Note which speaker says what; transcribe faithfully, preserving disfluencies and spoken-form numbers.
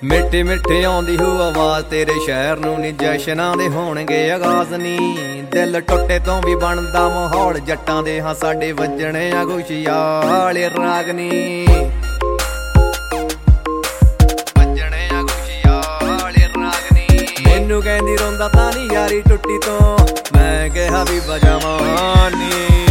Speaker 1: ਮਿੱਠੀ ਮਿੱਠੀ ਆਉਂਦੀ ਹੋ ਆਵਾਜ਼ ਤੇਰੇ ਸ਼ਹਿਰ ਨੂੰ ਨੀ ਜਸ਼ਨਾਂ ਦੇ ਹੋਣਗੇ ਆਗਾਜ਼ ਨੀ। ਦਿਲ ਟੁੱਟੇ ਤੋਂ ਵੀ ਬਣਦਾ ਮਾਹੌਲ ਜੱਟਾਂ ਦੇ ਹਾਂ ਸਾਡੇ ਵੱਜਣੇ ਆ ਖੁਸ਼ੀਆਲ ਰਾਗਨੀ। ਵੱਜਣੇ ਆ ਖੁਸ਼ੀਆਲ ਰਾਗਨੀ। ਮੈਨੂੰ ਕਹਿੰਦੀ ਰੋਂਦਾ ਤਾਂ ਨੀ ਯਾਰੀ ਟੁੱਟੀ ਤੋਂ, ਮੈਂ ਕਿਹਾ ਵੀ ਵਜਾਵਾਂ ਨੀ।